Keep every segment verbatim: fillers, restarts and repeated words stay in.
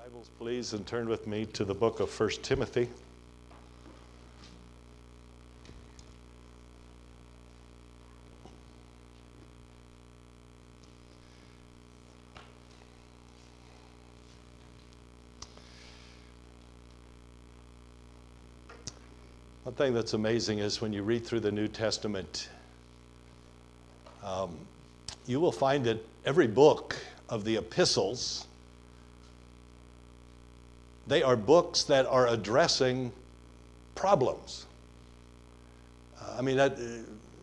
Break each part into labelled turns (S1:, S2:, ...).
S1: Bibles, please, and turn with me to the book of First Timothy. One thing that's amazing is when you read through the New Testament, um, you will find that every book of the epistles, they are books that are addressing problems. Uh, I mean, that, uh,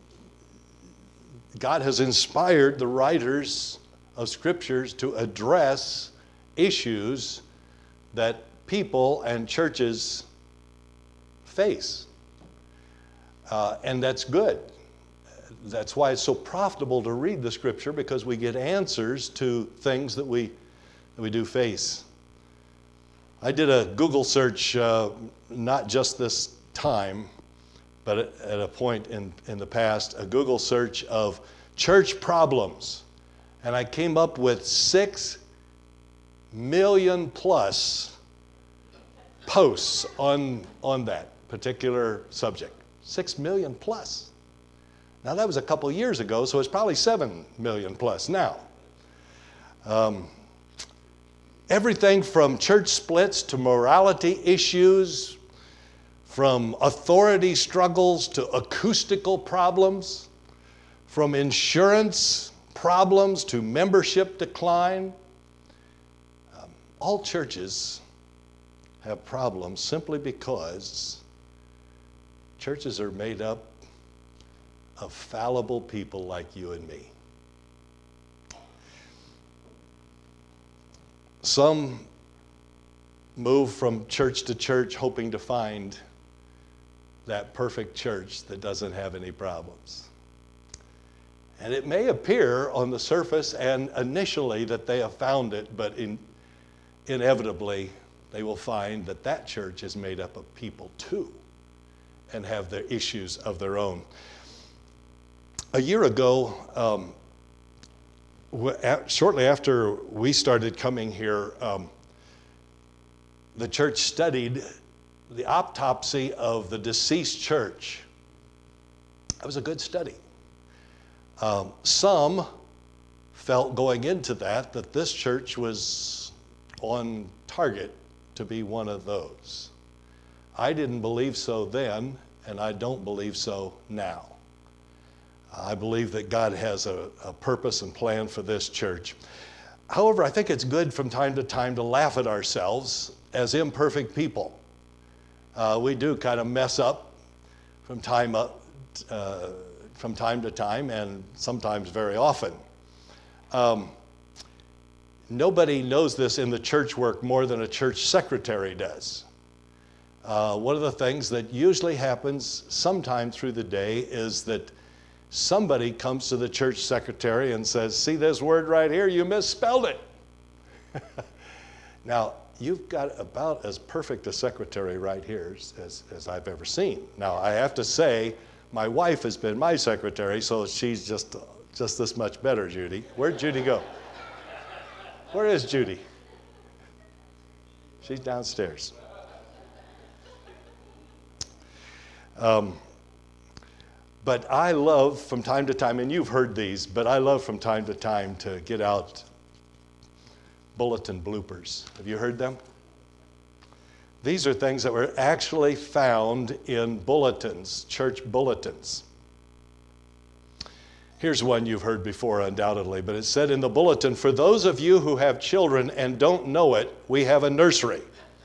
S1: God has inspired the writers of scriptures to address issues that people and churches face. Uh, and that's good. That's why it's so profitable to read the scripture, because we get answers to things that we, that we do face. I did a Google search, uh, not just this time, but at, at a point in, in the past, a Google search of church problems. And I came up with six million plus posts on, on that particular subject. Six million plus. Now that was a couple years ago, so it's probably seven million plus now. Um, Everything from church splits to morality issues, from authority struggles to acoustical problems, from insurance problems to membership decline. Um, all churches have problems simply because churches are made up of fallible people like you and me. Some move from church to church hoping to find that perfect church that doesn't have any problems. And it may appear on the surface and initially that they have found it, but in, inevitably they will find that that church is made up of people too and have their issues of their own. A year ago, um, shortly after we started coming here, um, the church studied the autopsy of the deceased church. That was a good study. Um, some felt going into that that this church was on target to be one of those. I didn't believe so then, and I don't believe so now. I believe that God has a, a purpose and plan for this church. However, I think it's good from time to time to laugh at ourselves as imperfect people. Uh, we do kind of mess up from time up, uh, from time to time, and sometimes very often. Um, nobody knows this in the church work more than a church secretary does. Uh, one of the things that usually happens sometime through the day is that somebody comes to the church secretary and says, "See this word right here? You misspelled it." Now, you've got about as perfect a secretary right here as, as I've ever seen. Now, I have to say, my wife has been my secretary, so she's just, just this much better, Judy. Where'd Judy go? Where is Judy? She's downstairs. Um, But I love from time to time, and you've heard these, but I love from time to time to get out bulletin bloopers. Have you heard them? These are things that were actually found in bulletins, church bulletins. Here's one you've heard before, undoubtedly, but it said in the bulletin, "For those of you who have children and don't know it, we have a nursery."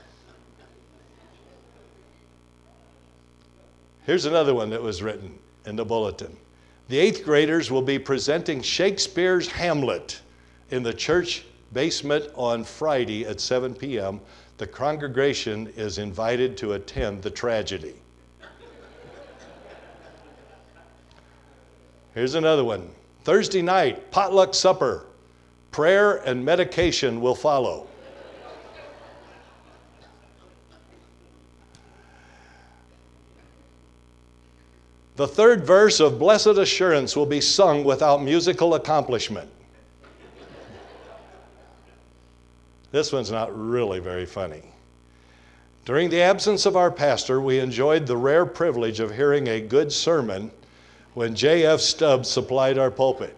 S1: Here's another one that was written in the bulletin. "The eighth graders will be presenting Shakespeare's Hamlet in the church basement on Friday at seven p.m. The congregation is invited to attend the tragedy." Here's another one. "Thursday night, potluck supper. Prayer and medication will follow." "The third verse of Blessed Assurance will be sung without musical accompaniment." This one's not really very funny. During the absence of our pastor, we enjoyed the rare privilege of hearing a good sermon when J F Stubbs supplied our pulpit.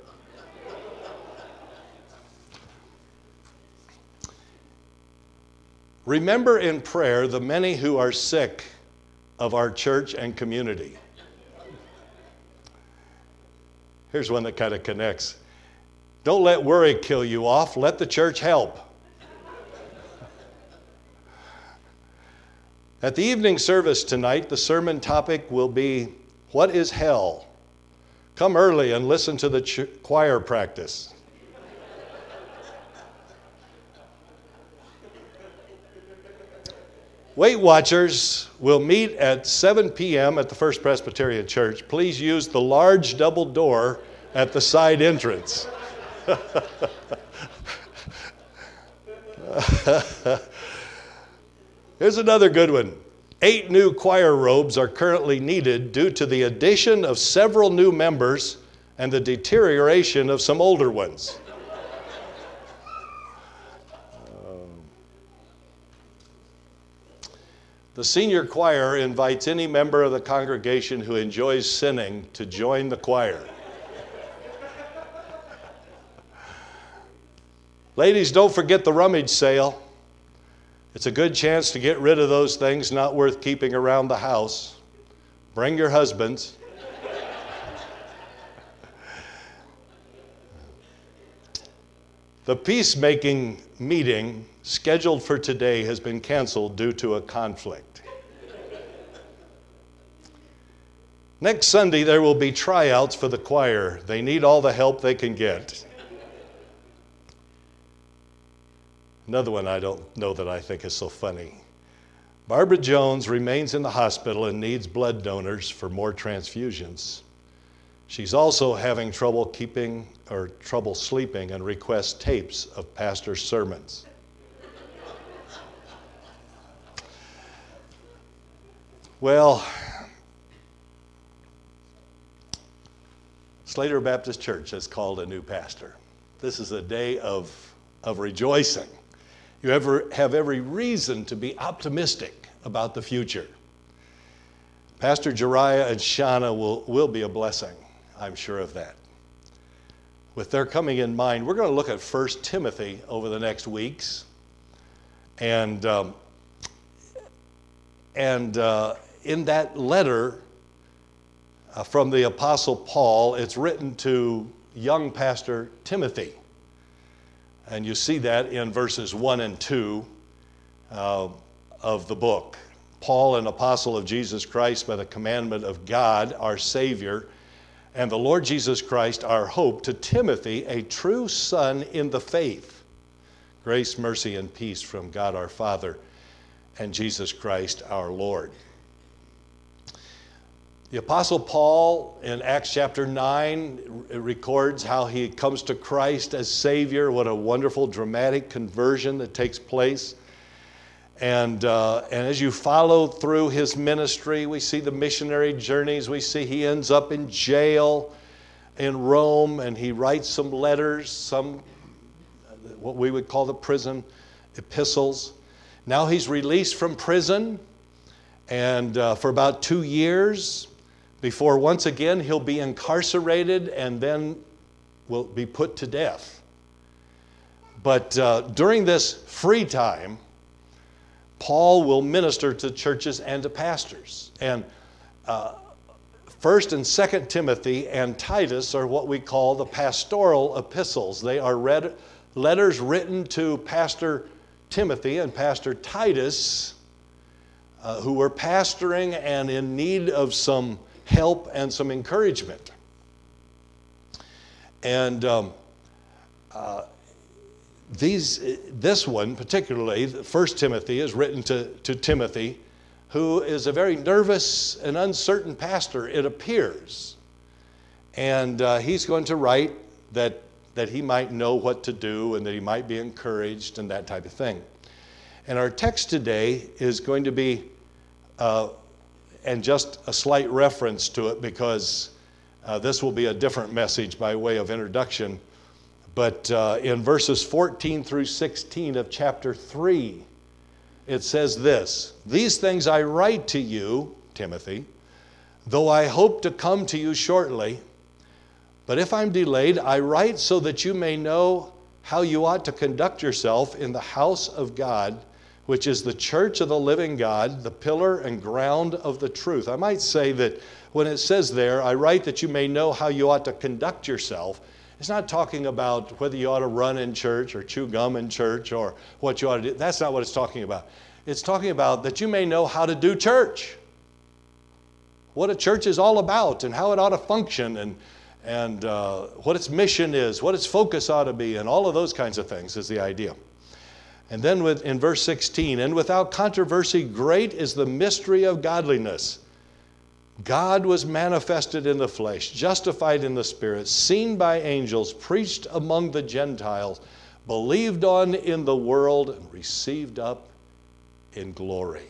S1: Remember in prayer the many who are sick of our church and community. Here's one that kind of connects. Don't let worry kill you off. Let the church help. At the evening service tonight, the sermon topic will be, What is Hell? Come early and listen to the ch- choir practice. Weight Watchers will meet at seven p.m. at the First Presbyterian Church. Please use the large double door at the side entrance. Here's another good one. Eight new choir robes are currently needed due to the addition of several new members and the deterioration of some older ones. The senior choir invites any member of the congregation who enjoys sinning to join the choir. Ladies, don't forget the rummage sale. It's a good chance to get rid of those things not worth keeping around the house. Bring your husbands. The peacemaking meeting scheduled for today has been canceled due to a conflict. Next Sunday, there will be tryouts for the choir. They need all the help they can get. Another one I don't know that I think is so funny. Barbara Jones remains in the hospital and needs blood donors for more transfusions. She's also having trouble keeping or trouble sleeping and requests tapes of pastor sermons. Well, Slater Baptist Church has called a new pastor. This is a day of, of rejoicing. You ever have every reason to be optimistic about the future. Pastor Jariah and Shauna will, will be a blessing. I'm sure of that. With their coming in mind, we're going to look at First Timothy over the next weeks. And, um, and uh, in that letter uh, from the Apostle Paul, it's written to young Pastor Timothy. And you see that in verses one and two uh, of the book. Paul, an apostle of Jesus Christ by the commandment of God, our Savior, and the Lord Jesus Christ, our hope, to Timothy, a true son in the faith. Grace, mercy, and peace from God our Father and Jesus Christ our Lord. The Apostle Paul in Acts chapter nine records how he comes to Christ as Savior. What a wonderful, dramatic conversion that takes place. And, uh, and as you follow through his ministry, we see the missionary journeys. We see he ends up in jail in Rome, and he writes some letters, some what we would call the prison epistles. Now he's released from prison, and uh, for about two years, before once again he'll be incarcerated and then will be put to death. But uh, during this free time, Paul will minister to churches and to pastors. And uh, First and Second Timothy and Titus are what we call the pastoral epistles. They are read, letters written to Pastor Timothy and Pastor Titus, uh, who were pastoring and in need of some help and some encouragement. And um, uh, These, this one particularly, First Timothy, is written to, to Timothy, who is a very nervous and uncertain pastor, it appears. And uh, he's going to write that, that he might know what to do and that he might be encouraged and that type of thing. And our text today is going to be, uh, and just a slight reference to it because uh, this will be a different message by way of introduction. But uh, in verses fourteen through sixteen of chapter three, it says this, "These things I write to you, Timothy, though I hope to come to you shortly. But if I'm delayed, I write so that you may know how you ought to conduct yourself in the house of God, which is the church of the living God, the pillar and ground of the truth." I might say that when it says there, "I write that you may know how you ought to conduct yourself," it's not talking about whether you ought to run in church or chew gum in church or what you ought to do. That's not what it's talking about. It's talking about that you may know how to do church, what a church is all about and how it ought to function, and and uh, what its mission is, what its focus ought to be, and all of those kinds of things is the idea. And then with, in verse sixteen, "And without controversy, great is the mystery of godliness. God was manifested in the flesh, justified in the spirit, seen by angels, preached among the Gentiles, believed on in the world, and received up in glory."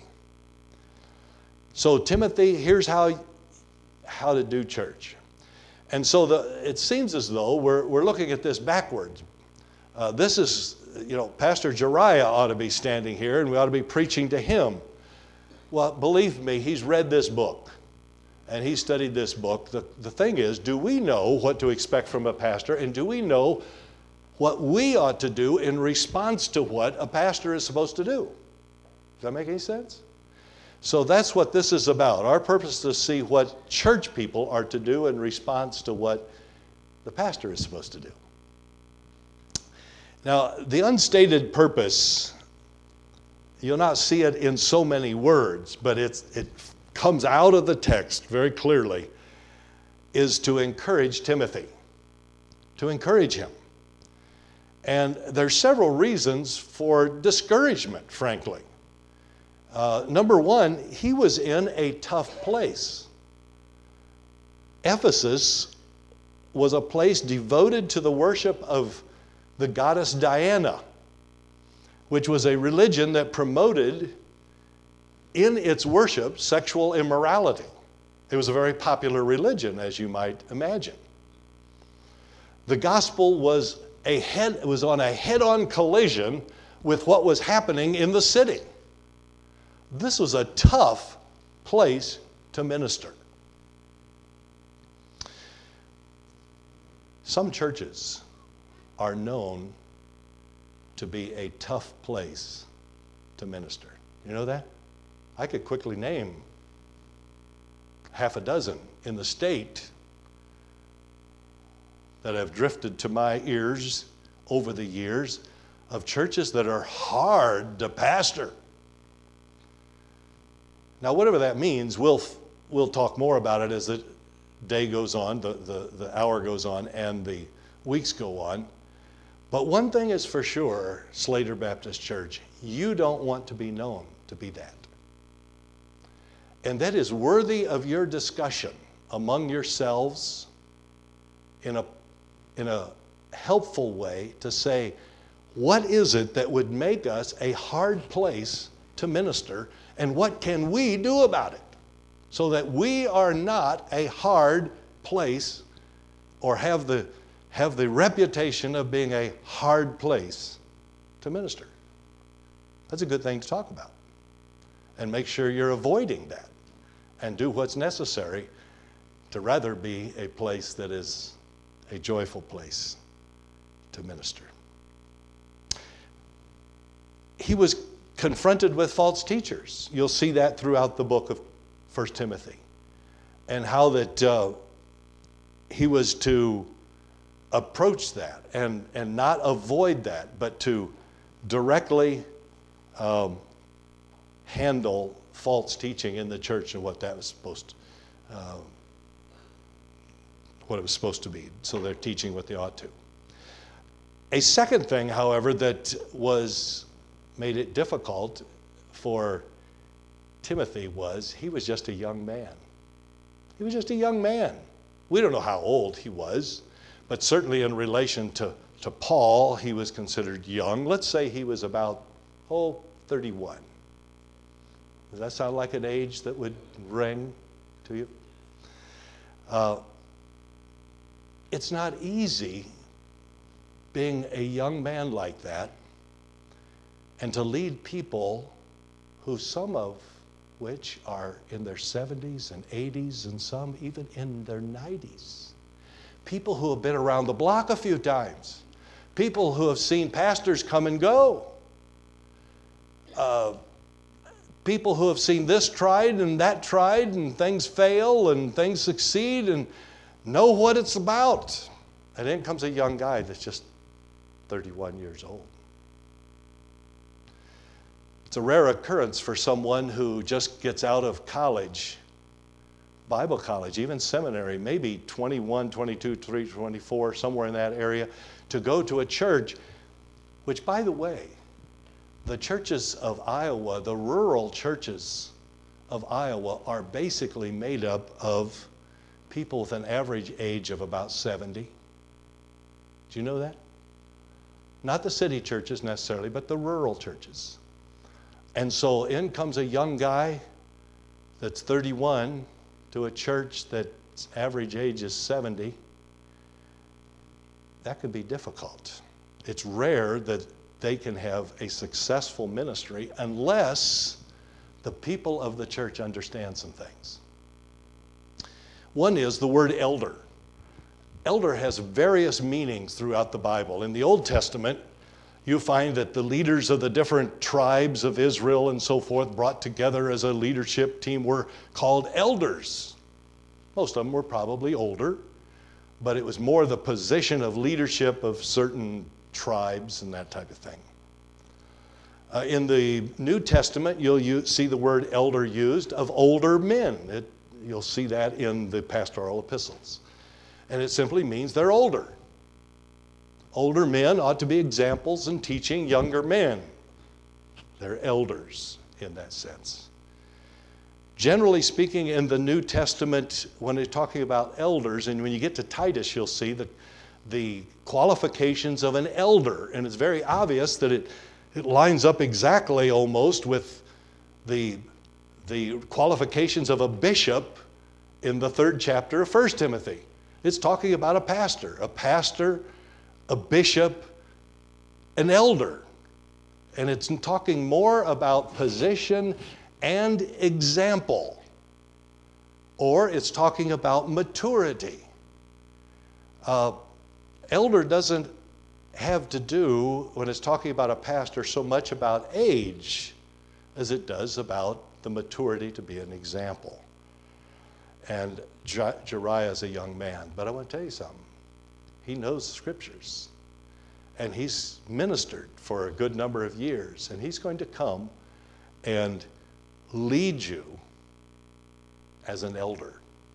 S1: So Timothy, here's how, how to do church. And so the, it seems as though we're, we're looking at this backwards. Uh, this is, you know, Pastor Jariah ought to be standing here and we ought to be preaching to him. Well, believe me, he's read this book and he studied this book. The, the thing is, do we know what to expect from a pastor, and do we know what we ought to do in response to what a pastor is supposed to do? Does that make any sense? So that's what this is about. Our purpose is to see what church people are to do in response to what the pastor is supposed to do. Now, the unstated purpose, you'll not see it in so many words, but it's, it comes out of the text very clearly, is to encourage Timothy, to encourage him. And there's several reasons for discouragement, frankly. Uh, number one, he was in a tough place. Ephesus was a place devoted to the worship of the goddess Diana, which was a religion that promoted in its worship sexual immorality. It was a very popular religion, as you might imagine. The gospel was a head, it was on a head-on collision with what was happening in the city. This was a tough place to minister. Some churches are known to be a tough place to minister. You know that? I could quickly name half a dozen in the state that have drifted to my ears over the years of churches that are hard to pastor. Now, whatever that means, we'll, we'll talk more about it as the day goes on, the, the, the hour goes on, and the weeks go on. But one thing is for sure, Slater Baptist Church, you don't want to be known to be that. And that is worthy of your discussion among yourselves in a, in a helpful way to say, what is it that would make us a hard place to minister, and what can we do about it so that we are not a hard place or have the, have the reputation of being a hard place to minister? That's a good thing to talk about. And make sure you're avoiding that and do what's necessary to rather be a place that is a joyful place to minister. He was confronted with false teachers. You'll see that throughout the book of First Timothy, and how that uh, he was to approach that and, and not avoid that, but to directly um, handle false teaching in the church and what that was supposed to, uh, what it was supposed to be. So they're teaching what they ought to. A second thing, however, that was made it difficult for Timothy was he was just a young man. He was just a young man. We don't know how old he was, but certainly in relation to, to Paul, he was considered young. Let's say he was about, oh, thirty-one. Does that sound like an age that would ring to you? Uh, it's not easy being a young man like that and to lead people who some of which are in their seventies and eighties and some even in their nineties. People who have been around the block a few times. People who have seen pastors come and go. Uh, people who have seen this tried and that tried and things fail and things succeed and know what it's about. And then comes a young guy that's just thirty-one years old. It's a rare occurrence for someone who just gets out of college, Bible college, even seminary, maybe twenty-one, twenty-two, twenty-four, somewhere in that area, to go to a church, which, by the way, the churches of Iowa, the rural churches of Iowa, are basically made up of people with an average age of about seventy. Do you know that? Not the city churches necessarily, but the rural churches. And so in comes a young guy that's thirty-one to a church that's average age is seventy. That could be difficult. It's rare that they can have a successful ministry unless the people of the church understand some things. One is the word elder. Elder has various meanings throughout the Bible. In the Old Testament, you find that the leaders of the different tribes of Israel and so forth brought together as a leadership team were called elders. Most of them were probably older, but it was more the position of leadership of certain tribes and that type of thing. Uh, in the New Testament, you'll use, see the word elder used of older men. It, you'll see that in the pastoral epistles. And it simply means they're older. Older men ought to be examples in teaching younger men. They're elders in that sense. Generally speaking, in the New Testament, when they're talking about elders, and when you get to Titus, you'll see the, the qualifications of an elder. And it's very obvious that it, it lines up exactly almost with the, the qualifications of a bishop in the third chapter of First Timothy. It's talking about a pastor, a pastor, a bishop, an elder. And it's talking more about position and example. Or it's talking about maturity. Uh, elder doesn't have to do, when it's talking about a pastor, so much about age as it does about the maturity to be an example. And Jeriah is a young man, but I want to tell you something. He knows the scriptures, and he's ministered for a good number of years, and he's going to come and lead you as an elder.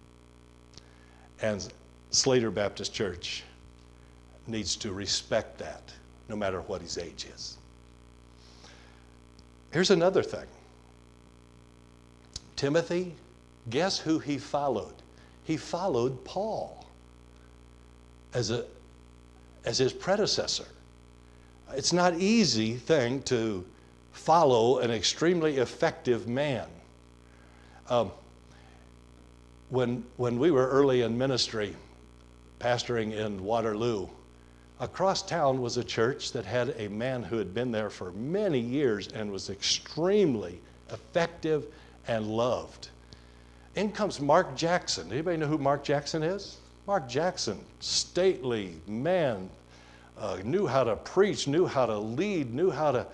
S1: And Slater Baptist Church needs to respect that, no matter what his age is. Here's another thing. Timothy, guess who he followed? He followed Paul as a as his predecessor. It's not an easy thing to follow an extremely effective man. Um, when when we were early in ministry, pastoring in Waterloo, across town was a church that had a man who had been there for many years and was extremely effective and loved. In comes Mark Jackson. Anybody know who Mark Jackson is? Mark Jackson, stately man, uh, knew how to preach, knew how to lead, knew how to...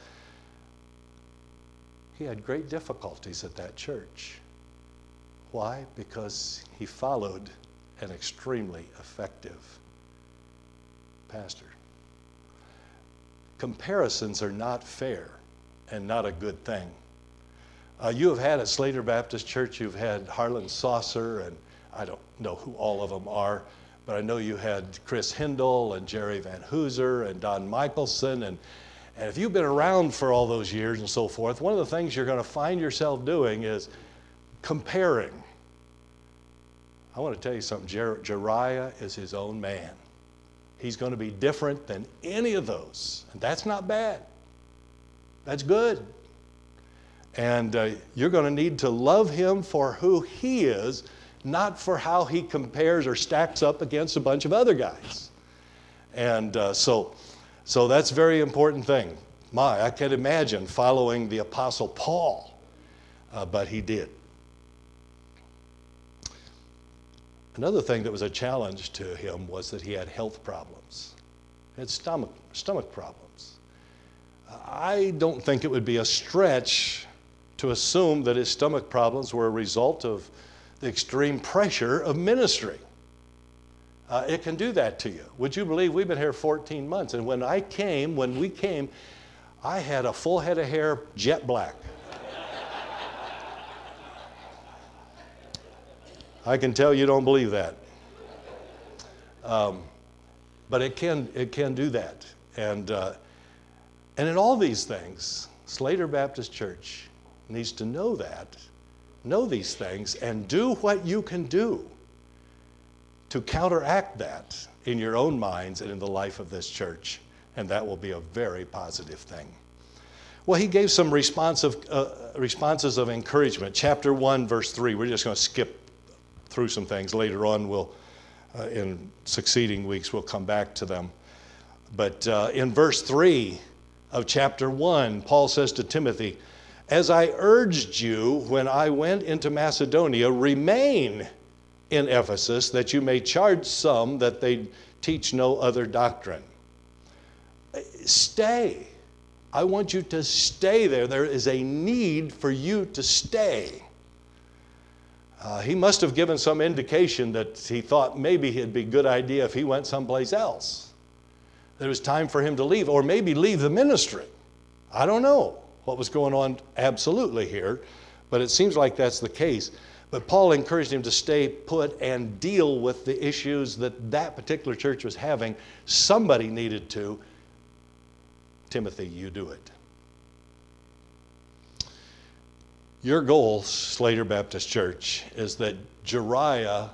S1: He had great difficulties at that church. Why? Because he followed an extremely effective pastor. Comparisons are not fair and not a good thing. Uh, you have had at Slater Baptist Church, you've had Harlan Saucer, and I don't know who all of them are, but I know you had Chris Hindle and Jerry Van Hooser and Don Michelson. And, and if you've been around for all those years and so forth, one of the things you're going to find yourself doing is comparing. I want to tell you something. Jer- Jeriah is his own man. He's going to be different than any of those. And that's not bad. That's good. And uh, you're going to need to love him for who he is, not for how he compares or stacks up against a bunch of other guys. And uh, so So that's a very important thing. My, I can't imagine following the Apostle Paul, uh, but he did. Another thing that was a challenge to him was that he had health problems. He had stomach, stomach problems. I don't think it would be a stretch to assume that his stomach problems were a result of the extreme pressure of ministry. Uh, it can do that to you. Would you believe we've been here fourteen months, and when I came, when we came, I had a full head of hair, jet black. I can tell you don't believe that. Um, but it can, it can do that. And, uh, and in all these things, Slater Baptist Church needs to know that, know these things, and do what you can do to counteract that in your own minds and in the life of this church. And that will be a very positive thing. Well, he gave some responsive, uh, responses of encouragement. Chapter one, verse three. We're just going to skip through some things. Later on, we'll, uh, in succeeding weeks, we'll come back to them. But uh, in verse three of chapter one, Paul says to Timothy, "As I urged you when I went into Macedonia, remain in Ephesus, that you may charge some that they teach no other doctrine." Stay. I want you to stay there. There is a need for you to stay. Uh, he must have given some indication that he thought maybe it'd be a good idea if he went someplace else. There was time for him to leave, or maybe leave the ministry. I don't know what was going on absolutely here, but it seems like that's the case. But Paul encouraged him to stay put and deal with the issues that that particular church was having. Somebody needed to. Timothy, you do it. Your goal, Slater Baptist Church, is that Jeriah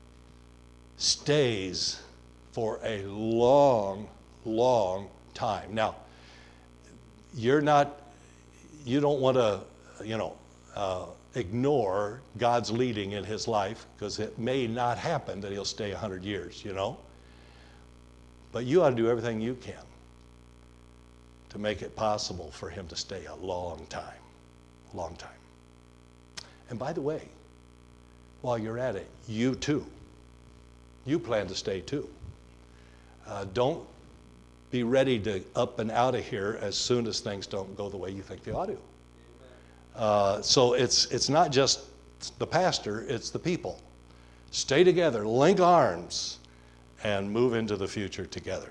S1: stays for a long, long time. Now, you're not, you don't want to, you know, uh, ignore God's leading in his life, because it may not happen that he'll stay one hundred years, you know. But you ought to do everything you can to make it possible for him to stay a long time, long time. And by the way, while you're at it, you too, you plan to stay too. Uh, don't be ready to up and out of here as soon as things don't go the way you think they ought to. Uh, so it's, it's not just the pastor, it's the people. Stay together, link arms, and move into the future together.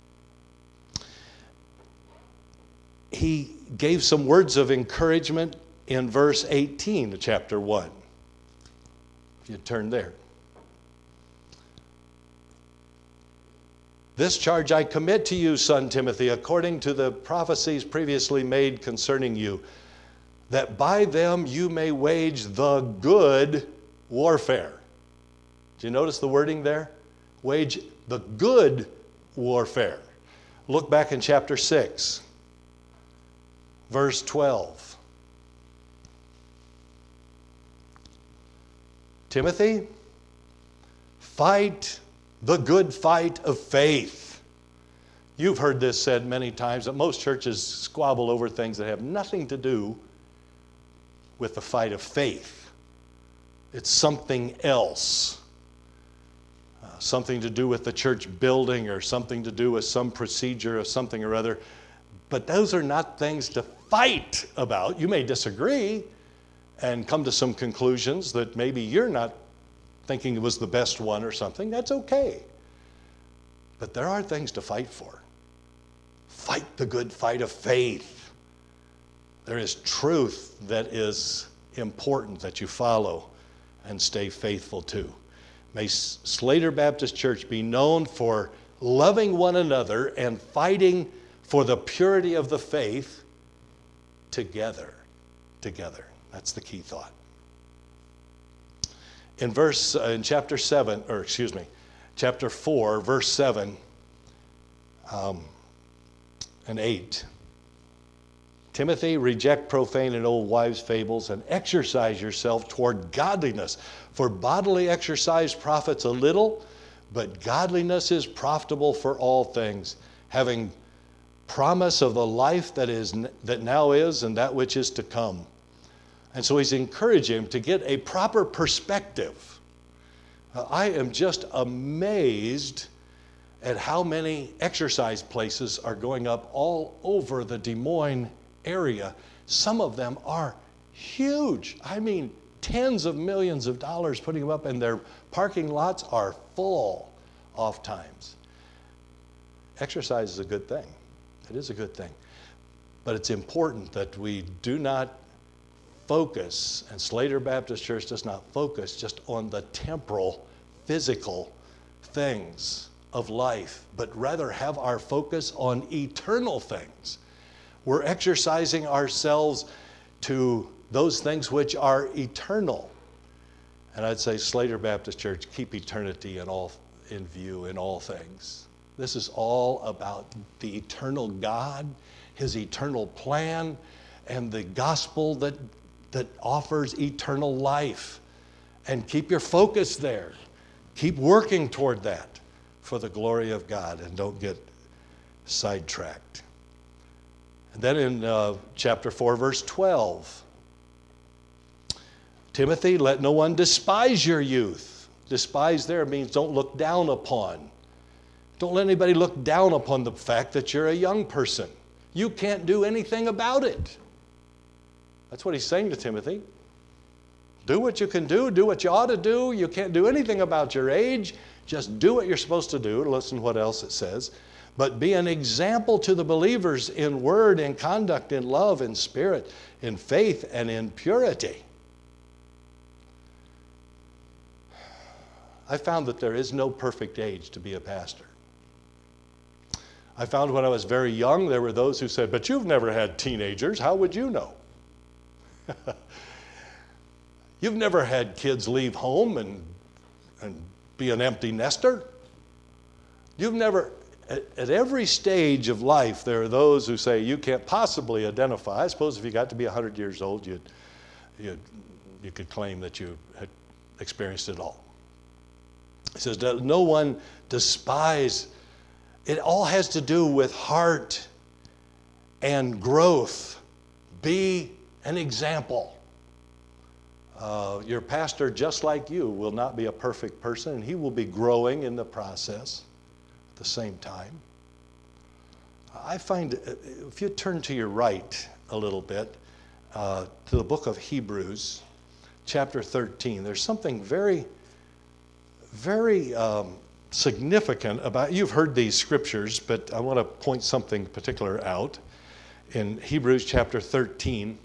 S1: He gave some words of encouragement in verse eighteen of chapter one. If you turn there. "This charge I commit to you, son Timothy, according to the prophecies previously made concerning you, that by them you may wage the good warfare." Do you notice the wording there? Wage the good warfare. Look back in chapter six, verse twelve. "Timothy, fight the good fight of faith." You've heard this said many times, that most churches squabble over things that have nothing to do with the fight of faith. It's something else. Uh, something to do with the church building, or something to do with some procedure of something or other. But those are not things to fight about. You may disagree and come to some conclusions that maybe you're not thinking it was the best one or something. That's okay. But there are things to fight for. Fight the good fight of faith. There is truth that is important that you follow and stay faithful to. May Slater Baptist Church be known for loving one another and fighting for the purity of the faith together. Together. That's the key thought. In verse, uh, in chapter seven, or excuse me, chapter four, verse seven um, and eight. "Timothy, reject profane and old wives' fables, and exercise yourself toward godliness. For bodily exercise profits a little, but godliness is profitable for all things, having promise of the life that is that now is and that which is to come. And so he's encouraging him to get a proper perspective. Uh, I am just amazed at how many exercise places are going up all over the Des Moines area. Some of them are huge. I mean, tens of millions of dollars putting them up, and their parking lots are full oftentimes. Exercise is a good thing. It is a good thing. But it's important that we do not focus, and Slater Baptist Church does not focus just on the temporal, physical things of life, but rather have our focus on eternal things. We're exercising ourselves to those things which are eternal. And I'd say, Slater Baptist Church, keep eternity in all in view in all things. This is all about the eternal God, his eternal plan, and the gospel that that offers eternal life. And keep your focus there. Keep working toward that for the glory of God, and don't get sidetracked. And then in uh, chapter four, verse twelve, Timothy, let no one despise your youth. Despise there means don't look down upon. Don't let anybody look down upon the fact that you're a young person. You can't do anything about it. That's what he's saying to Timothy. Do what you can do. Do what you ought to do. You can't do anything about your age. Just do what you're supposed to do. Listen to what else it says. But be an example to the believers in word, in conduct, in love, in spirit, in faith, and in purity. I found that there is no perfect age to be a pastor. I found when I was very young, there were those who said, but you've never had teenagers. How would you know? You've never had kids leave home and, and be an empty nester. You've never, at, at every stage of life, there are those who say you can't possibly identify. I suppose if you got to be one hundred years old, you'd, you'd, you could claim that you had experienced it all. He says, no one despise. It all has to do with heart and growth. Be an example. Uh, your pastor, just like you, will not be a perfect person, and he will be growing in the process at the same time. I find, if you turn to your right a little bit, uh, to the book of Hebrews, chapter thirteen, there's something very, very um, significant about, you've heard these scriptures, but I want to point something particular out. In Hebrews chapter thirteen,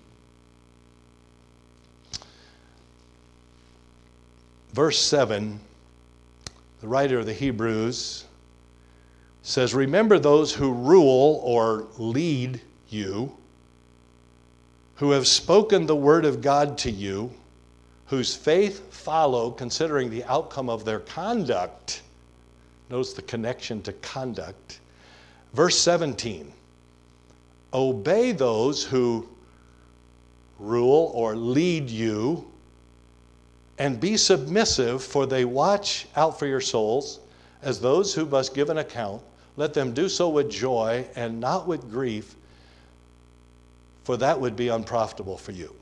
S1: verse seven, the writer of the Hebrews says, remember those who rule or lead you, who have spoken the word of God to you, whose faith follow, considering the outcome of their conduct. Notice the connection to conduct. Verse seventeen, obey those who rule or lead you, and be submissive, for they watch out for your souls as those who must give an account. Let them do so with joy and not with grief, for that would be unprofitable for you.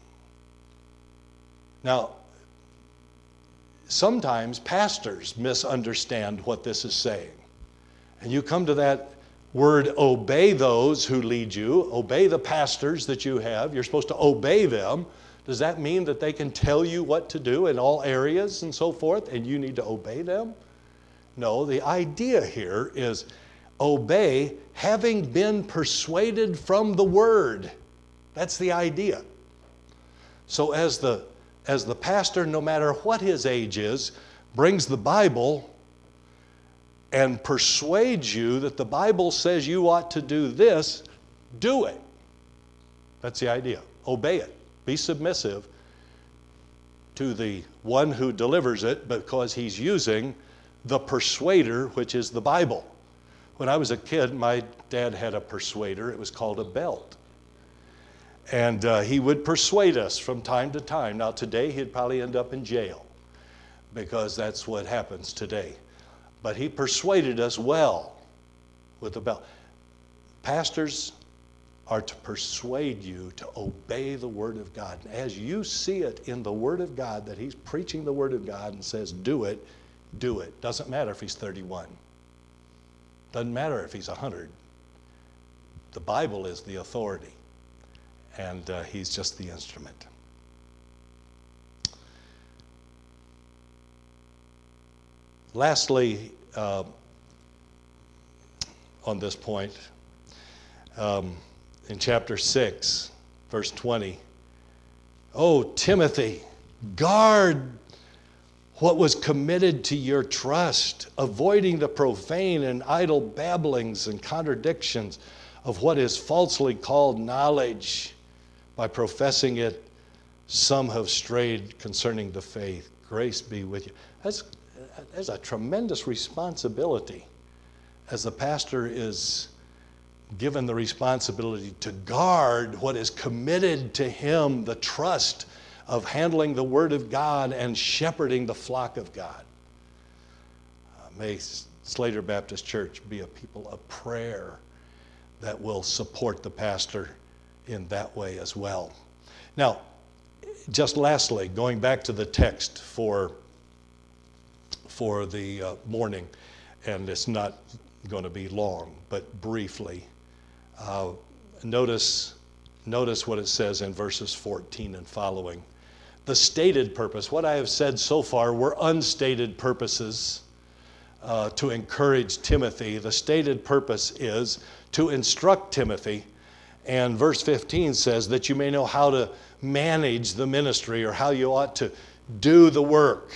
S1: Now, sometimes pastors misunderstand what this is saying. And you come to that word, obey those who lead you, obey the pastors that you have. You're supposed to obey them. Does that mean that they can tell you what to do in all areas and so forth, and you need to obey them? No, the idea here is obey having been persuaded from the word. That's the idea. So as the, as the pastor, no matter what his age is, brings the Bible and persuades you that the Bible says you ought to do this, do it. That's the idea. Obey it. Be submissive to the one who delivers it, because he's using the persuader, which is the Bible. When I was a kid, my dad had a persuader. It was called a belt. And uh, he would persuade us from time to time. Now today he'd probably end up in jail, because that's what happens today. But he persuaded us well with the belt. Pastors are to persuade you to obey the Word of God. As you see it in the Word of God, that he's preaching the Word of God and says, do it, do it. Doesn't matter if he's thirty-one. Doesn't matter if he's one hundred. The Bible is the authority, and uh, he's just the instrument. Lastly, uh, on this point, um, in chapter six, verse twenty, "Oh, Timothy, guard what was committed to your trust, avoiding the profane and idle babblings and contradictions of what is falsely called knowledge. By professing it, some have strayed concerning the faith. Grace be with you." That's, that's a tremendous responsibility as the pastor is given the responsibility to guard what is committed to him, the trust of handling the Word of God and shepherding the flock of God. Uh, may Slater Baptist Church be a people of prayer that will support the pastor in that way as well. Now, just lastly, going back to the text for, for the uh, morning, and it's not going to be long, but briefly, uh, notice, notice what it says in verses fourteen and following. The stated purpose, what I have said so far were unstated purposes uh, to encourage Timothy. The stated purpose is to instruct Timothy. And verse fifteen says that you may know how to manage the ministry, or how you ought to do the work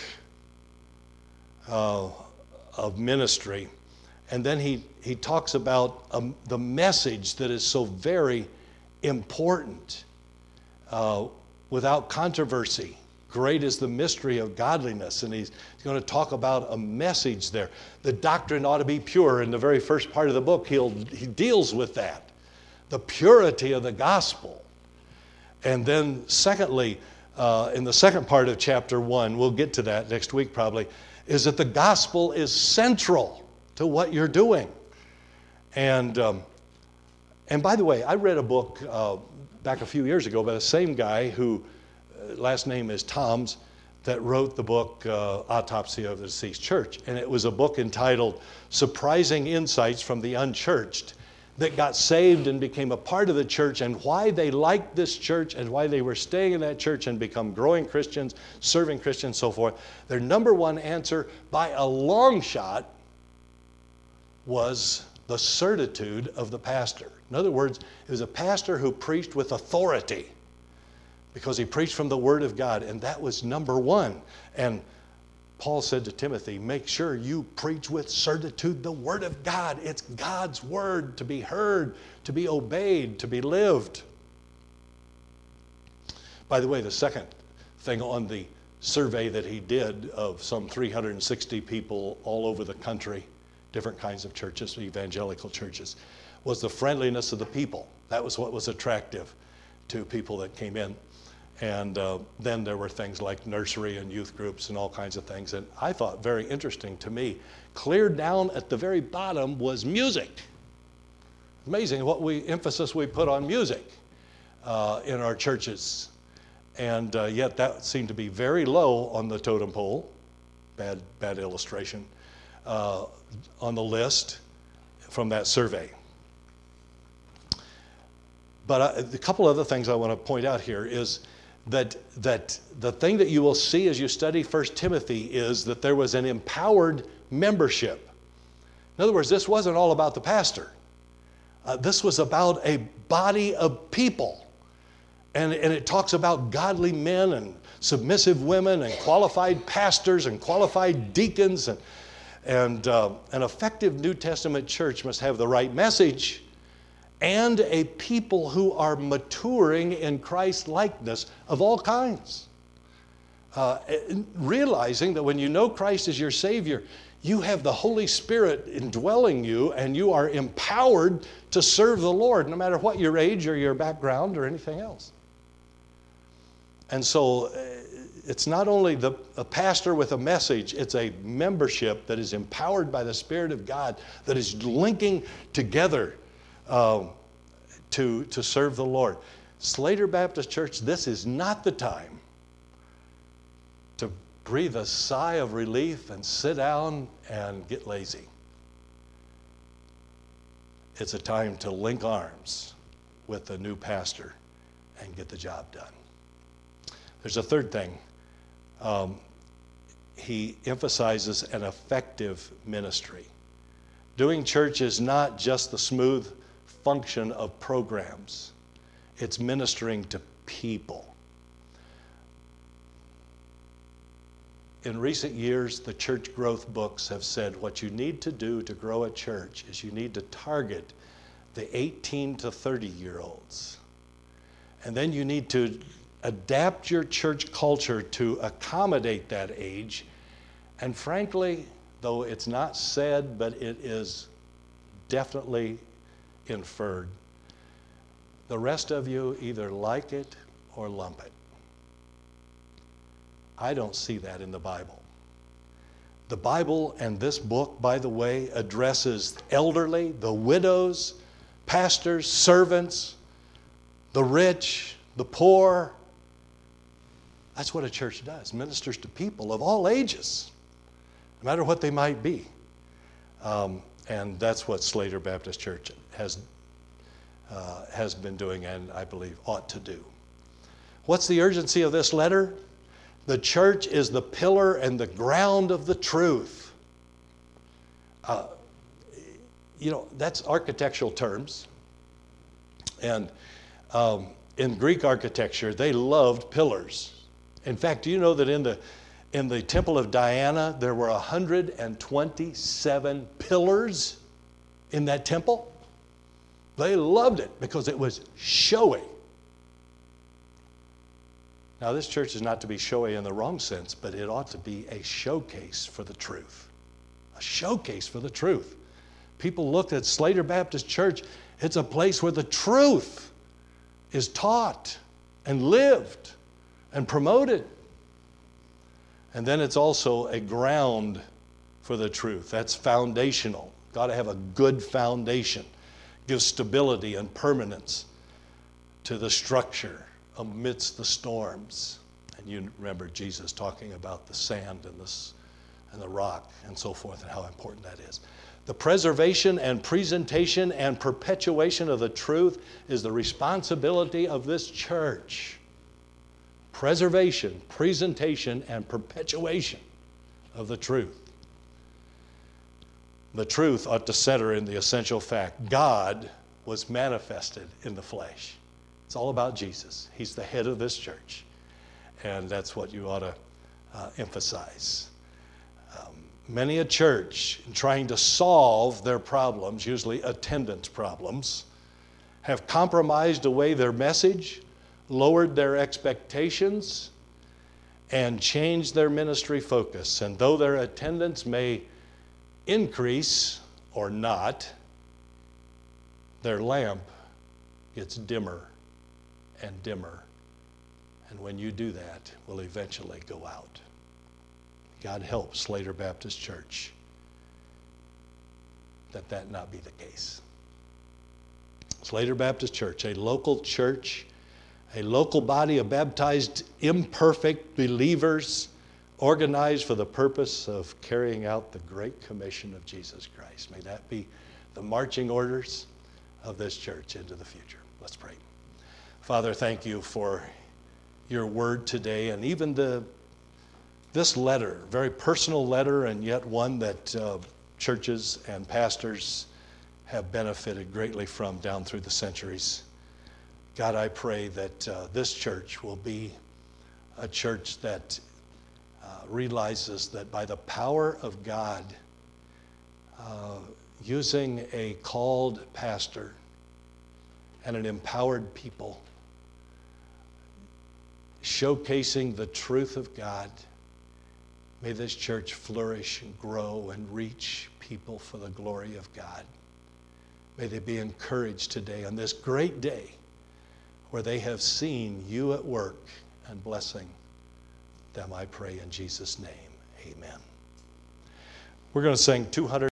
S1: uh, of ministry. And then he, he talks about um, the message that is so very important. Uh, without controversy, great is the mystery of godliness. And he's, he's going to talk about a message there. The doctrine ought to be pure. In the very first part of the book, he'll, he deals with that. The purity of the gospel. And then secondly, uh, in the second part of chapter one, we'll get to that next week probably, is that the gospel is central to what you're doing. And um, and by the way, I read a book uh, back a few years ago by the same guy who, uh, last name is Toms, that wrote the book uh, Autopsy of the Deceased Church. And it was a book entitled Surprising Insights from the Unchurched, that got saved and became a part of the church, and why they liked this church and why they were staying in that church and become growing Christians, serving Christians, so forth. Their number one answer by a long shot was the certitude of the pastor. In other words, it was a pastor who preached with authority because he preached from the Word of God, and that was number one. And Paul said to Timothy, make sure you preach with certitude the Word of God. It's God's Word to be heard, to be obeyed, to be lived. By the way, the second thing on the survey that he did of some three hundred sixty people all over the country, different kinds of churches, evangelical churches, was the friendliness of the people. That was what was attractive to people that came in. And uh, then there were things like nursery and youth groups and all kinds of things. And I thought very interesting to me, clear down at the very bottom was music. Amazing what we emphasis we put on music uh, in our churches. And uh, yet that seemed to be very low on the totem pole. Bad, bad illustration. Uh, on the list from that survey. But uh, a couple other things I want to point out here is that, that the thing that you will see as you study First Timothy is that there was an empowered membership. In other words, this wasn't all about the pastor. Uh, this was about a body of people. And, and it talks about godly men and submissive women and qualified pastors and qualified deacons. And, and uh, an effective New Testament church must have the right message and a people who are maturing in Christ's likeness of all kinds. Uh, realizing that when you know Christ as your Savior, you have the Holy Spirit indwelling you and you are empowered to serve the Lord, no matter what your age or your background or anything else. And so uh, it's not only the, a pastor with a message, it's a membership that is empowered by the Spirit of God that is linking together um, to, to serve the Lord. Slater Baptist Church, this is not the time to breathe a sigh of relief and sit down and get lazy. It's a time to link arms with the new pastor and get the job done. There's a third thing. Um, he emphasizes an effective ministry. Doing church is not just the smooth function of programs. It's ministering to people. In recent years, the church growth books have said what you need to do to grow a church is you need to target the eighteen to thirty year olds. And then you need to adapt your church culture to accommodate that age. And frankly, though it's not said, but it is definitely inferred, the rest of you either like it or lump it. I don't see that in the Bible. The Bible and this book, by the way, addresses elderly, the widows, pastors, servants, the rich, the poor. That's what a church does, ministers to people of all ages, no matter what they might be. Um, and that's what Slater Baptist Church has, uh, has been doing and I believe ought to do. What's the urgency of this letter? The church is the pillar and the ground of the truth. Uh, you know, that's architectural terms. And um, in Greek architecture, they loved pillars. In fact, do you know that in the, in the Temple of Diana, there were one hundred twenty-seven pillars in that temple? They loved it because it was showy. Now, this church is not to be showy in the wrong sense, but it ought to be a showcase for the truth. A showcase for the truth. People look at Slater Baptist Church, it's a place where the truth is taught and lived and promoted. And then it's also a ground for the truth. That's foundational. Got to have a good foundation. Gives stability and permanence to the structure amidst the storms. And you remember Jesus talking about the sand and, this, and the rock and so forth and how important that is. The preservation and presentation and perpetuation of the truth is the responsibility of this church. Preservation, presentation, and perpetuation of the truth. The truth ought to center in the essential fact. God was manifested in the flesh. It's all about Jesus. He's the head of this church. And that's what you ought to uh, emphasize. Um, many a church, in trying to solve their problems, usually attendance problems, have compromised away their message, lowered their expectations, and changed their ministry focus. And though their attendance may increase or not, their lamp gets dimmer and dimmer. And when you do that, will eventually go out. God help Slater Baptist Church that that not be the case. Slater Baptist Church, a local church, a local body of baptized, imperfect believers organized for the purpose of carrying out the great commission of Jesus Christ. May that be the marching orders of this church into the future. Let's pray. Father, thank you for your word today, and even the this letter, very personal letter, and yet one that uh, churches and pastors have benefited greatly from down through the centuries. God, I pray that uh, this church will be a church that uh, realizes that by the power of God, uh, using a called pastor and an empowered people, showcasing the truth of God, may this church flourish and grow and reach people for the glory of God. May they be encouraged today on this great day where they have seen you at work and blessing them, I pray in Jesus' name. Amen. We're going to sing two hundred.